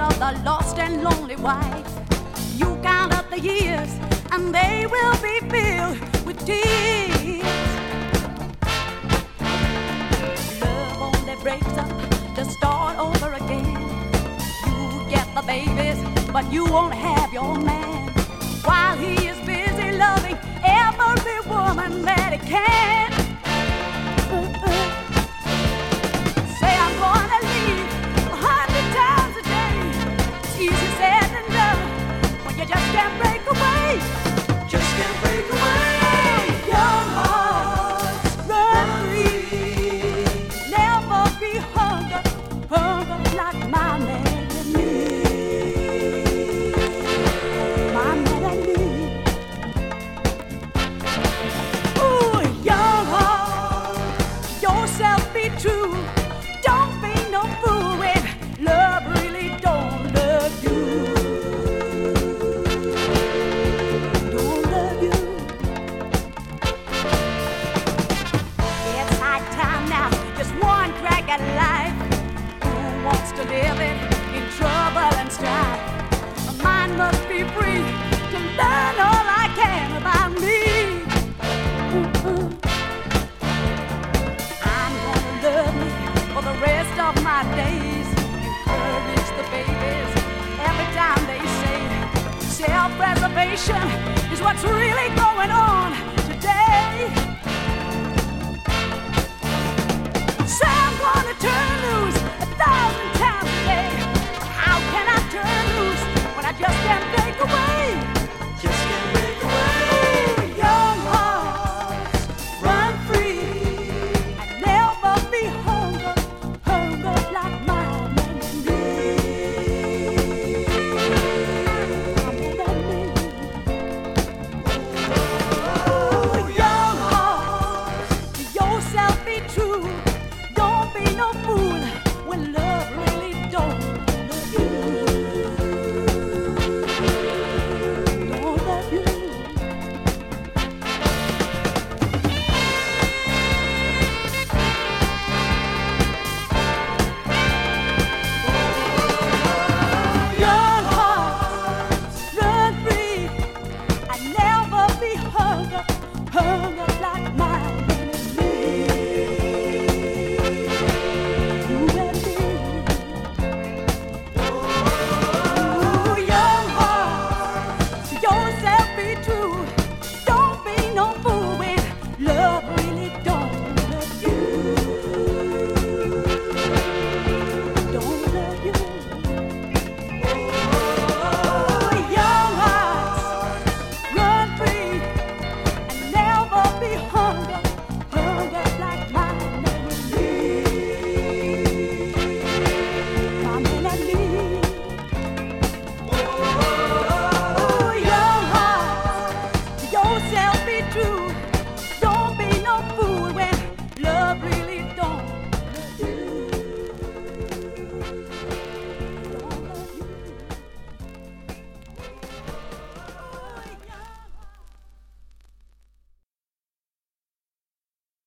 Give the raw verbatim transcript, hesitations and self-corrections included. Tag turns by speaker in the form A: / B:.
A: of the lost and lonely wife. You count up the years and they will be filled with tears. Love only breaks up to start over again. You get the babies, but you won't have your man, while he is busy loving every woman that he can. Say I'm gonna leave a hundred times a day. It's easy said than done when you just can't break away. Just can't break away. Young hearts run free. Never be hung up, hung up like my Melanie. My Melanie. Ooh, young heart, yourself be true. Don't be no fool when love really don't love you. Don't love you. It's high time now, just one crack at life. Who wants to live it in trouble and strife? My mind must be free to learn all I can about me. Ooh, I'm gonna love me for the rest of my days. Encourage the babies every time they say self-preservation is what's really going on.